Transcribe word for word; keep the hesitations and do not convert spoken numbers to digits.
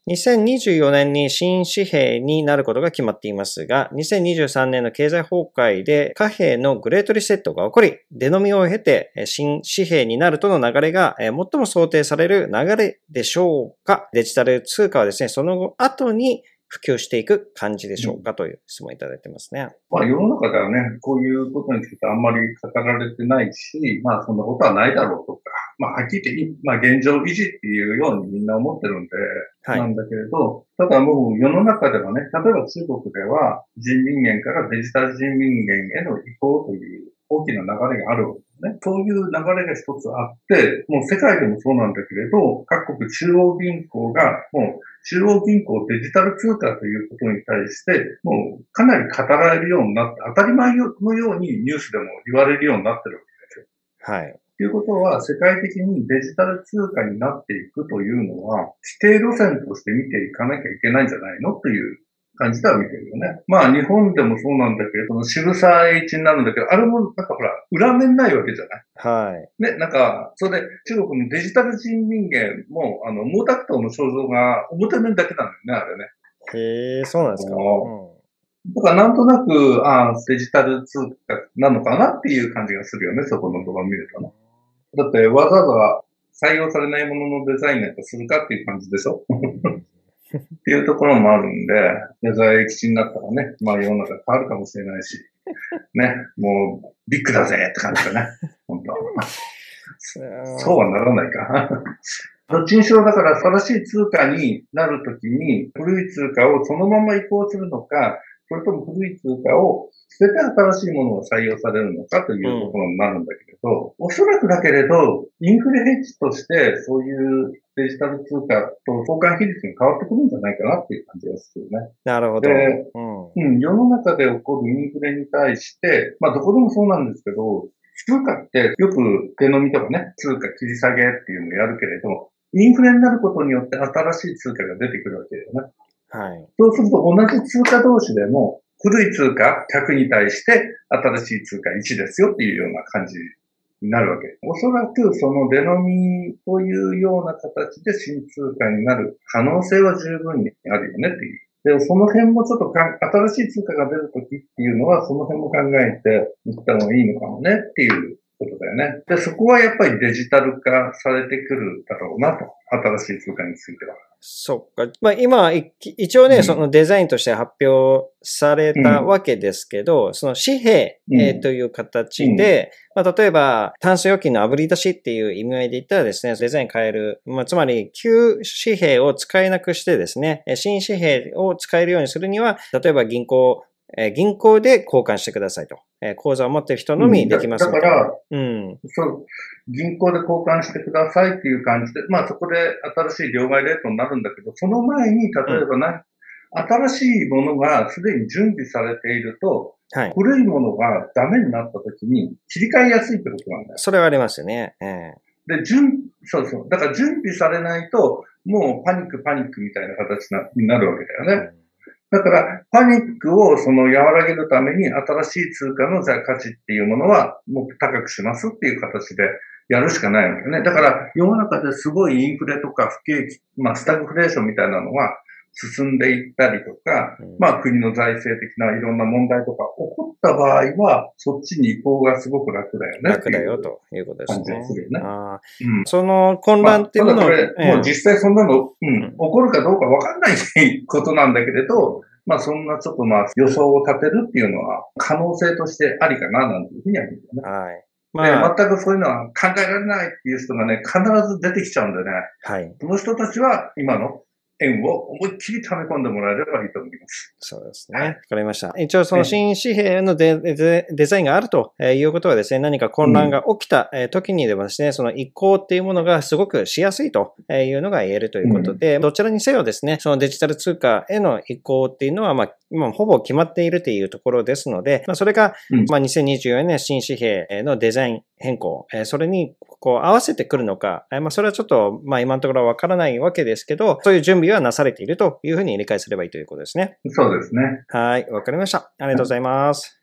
にせんにじゅうよねんに新紙幣になることが決まっていますが、にせんにじゅうさんねんの経済崩壊で貨幣のグレートリセットが起こり、出飲みを経て新紙幣になるとの流れが最も想定される流れでしょうか。デジタル通貨はですね、その後に普及していく感じでしょうかという質問いただいてますね。 まあ世の中ではね、こういうことについてあんまり語られてないし、まあそんなことはないだろうとか、まあはっきり言って、まあ現状維持っていうようにみんな思ってるんで、はい、なんだけれど、ただもう世の中ではね、例えば中国では人民元からデジタル人民元への移行という大きな流れがあるわけですね。そういう流れが一つあって、もう世界でもそうなんだけれど、各国中央銀行がもう中央銀行デジタル通貨ということに対して、もうかなり語られるようになって、当たり前のようにニュースでも言われるようになってるわけですよ。 はい。 ということは、世界的にデジタル通貨になっていくというのは、指定路線として見ていかなきゃいけないんじゃないのという感じでは見てるよね。まあ日本でもそうなんだけど、渋沢栄一になるんだけど、あれもなんかほら、裏面ないわけじゃない。 はい。 ね、なんか、それで中国のデジタル人民元も、あの、毛沢東の肖像が表面だけなんだよね、あれね。 へえ、そうなんですか。うん、 だからなんとなく、ああ、デジタル通貨なのかなっていう感じがするよね、そこの動画を見るとね。だってわざわざ採用されないもののデザインなんかするかっていう感じでしょっていうところもあるんで、デザイン基地になったらね、まあ世の中変わるかもしれないし、ね、もうビッグだぜって感じだね、本当そうはならないか。どっちにしろだから正しい通貨になるときに古い通貨をそのまま移行するのか、それとも古い通貨を捨てて新しいものが採用されるのかというところになるんだけれど、うん、おそらくだけれど、インフレヘッジとしてそういうデジタル通貨と交換比率が変わってくるんじゃないかなっていう感じがするよね。 なるほど。 で、うん、うん、世の中で起こるインフレに対して、まあどこでもそうなんですけど、通貨ってよく手飲みとかね、通貨切り下げっていうのをやるけれど、インフレになることによって新しい通貨が出てくるわけだよね。 はい。 そうすると同じ通貨同士でも、古い通貨ひゃくに対して新しい通貨いちですよっていうような感じになるわけ。おそらくその出飲みというような形で新通貨になる可能性は十分にあるよねっていう。で、その辺もちょっとか新しい通貨が出るときっていうのは、その辺も考えていった方がいいのかもねっていうことだよね。で、そこはやっぱりデジタル化されてくるだろうなと。新しい通貨については。 そっか。まあ今、一応ね、うん、そのデザインとして発表されたわけですけど、うん、その紙幣、うんえー、という形で、うんまあ、例えば、タンス預金の炙り出しっていう意味合いで言ったらですね、デザイン変える。まあ、つまり、旧紙幣を使えなくしてですね、新紙幣を使えるようにするには、例えば銀行、えー、銀行で交換してくださいと。えー、口座を持っている人のみできますみたいな、 うん、だ, だから、うん。そう、銀行で交換してくださいっていう感じで、まあそこで新しい両替レートになるんだけど、その前に、例えばな、うん、新しいものがすでに準備されていると、はい、古いものがダメになった時に切り替えやすいってことなんだよ。 それはありますよね。えー、で、準、そうそう。だから準備されないと、もうパニックパニックみたいな形になるわけだよね。うんだから、パニックをその和らげるために新しい通貨のじゃあ価値っていうものはもっと高くしますっていう形でやるしかないわけね。だから世の中ですごいインフレとか不景気、まあスタグフレーションみたいなのが進んでいったりとか、うん、まあ国の財政的ないろんな問題とか起こった場合は、そっちに移行がすごく楽だよね。 楽だよということですね。 感じがするよね。 あうん、その混乱っていうのは、まあ、 これ、えー、もう実際そんなの、うん、起こるかどうかわかんないことなんだけれど、まあそんなちょっとまあ予想を立てるっていうのは可能性としてありかななんていうふうには言うよね。 はい。まあ、で、全くそういうのは考えられないっていう人がね、必ず出てきちゃうんでね。 はい。 その人たちは今の円を思いっきり溜め込んでもらえればいいと思います。 そうですね。わ、はい、かりました。一応その新紙幣の デ, デ, デザインがあるということはですね、何か混乱が起きた時にでもですね、その移行っていうものがすごくしやすいというのが言えるということで、うん、どちらにせよですね、そのデジタル通貨への移行っていうのは、まあ、今ほぼ決まっているというところですので、まあ、それが、まあ、にせんにじゅうよねん新紙幣のデザイン変更、それにこう合わせてくるのか、まあ、それはちょっと、まあ、今のところはわからないわけですけど、そういう準備はなされているというふうに理解すればいいということですね。 そうですね。 はい、わかりました。ありがとうございます。